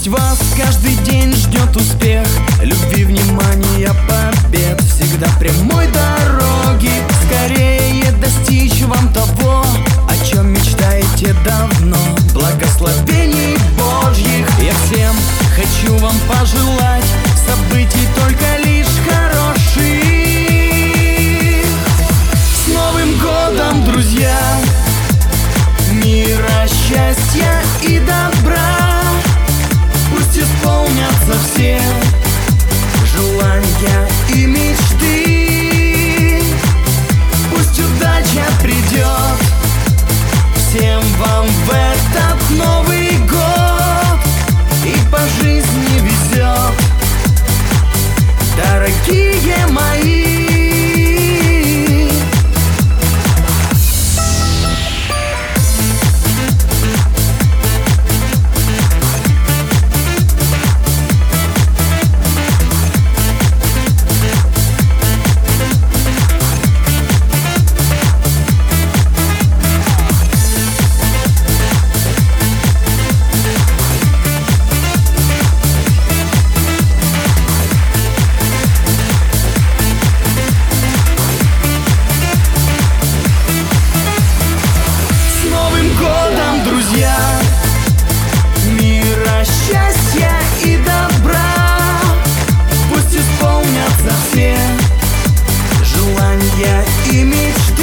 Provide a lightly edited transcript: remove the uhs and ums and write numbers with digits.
Пусть вас каждый день ждет успех, любви, внимания, побед. Всегда прямой дороги, скорее достичь вам того, о чем мечтаете давно. Благословений Божьих я всем хочу вам пожелать, событий только лишь хороших. С Новым годом, друзья! Мира, счастья и добра, пусть исполнятся все желания и мечты. Пусть удача придет всем вам в этот Новый год, и по жизни везет, дорогие мои. Мира, счастья и добра, пусть исполнятся все желания и мечты.